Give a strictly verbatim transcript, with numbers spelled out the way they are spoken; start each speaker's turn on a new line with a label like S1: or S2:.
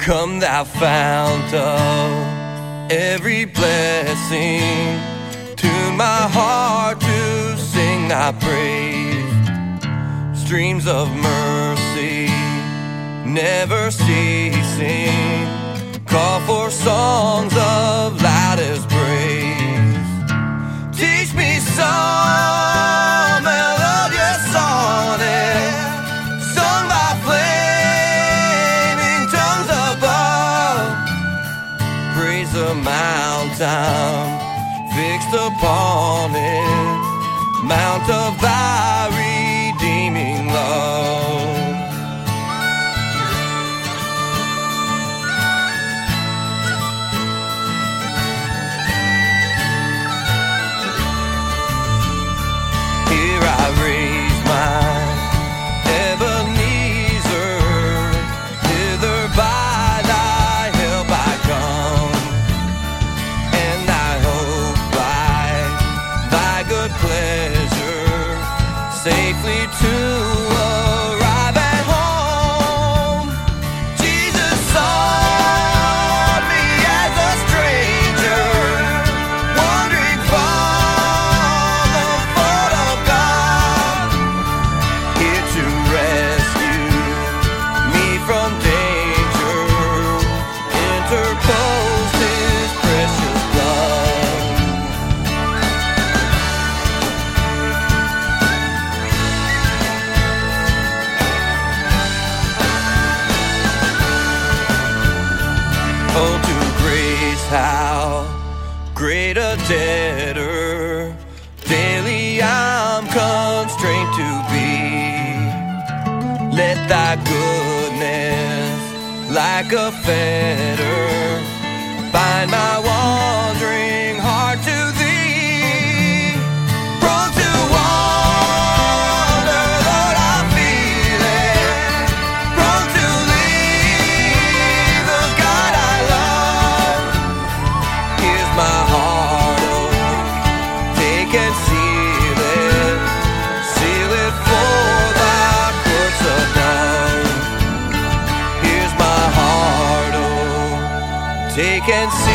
S1: Come thou fount of every blessing, tune my heart to sing thy praise. Streams of mercy never ceasing, call for songs of loudest praise. Teach me some melodious sonnet, sung by flaming tongues above. Praise the mountain fixed upon it, mount of thy redeeming love. Here I raise my Ebenezer, hither by thy help I come, and I hope by thy good pleasure safely to arrive at home. Jesus sought me as a stranger, wandering from the fold of God, here to rescue me from danger, interposed his precious blood. Oh, to grace how great a debtor daily I'm constrained to be. Let thy goodness like a fetter bind my wandering heart to thee. Prone to wander, Lord, I feel it, prone to leave the God I love. Here's my heart, oh, take and seal it, seal it for thy courts above. Here's my heart, oh, take and seal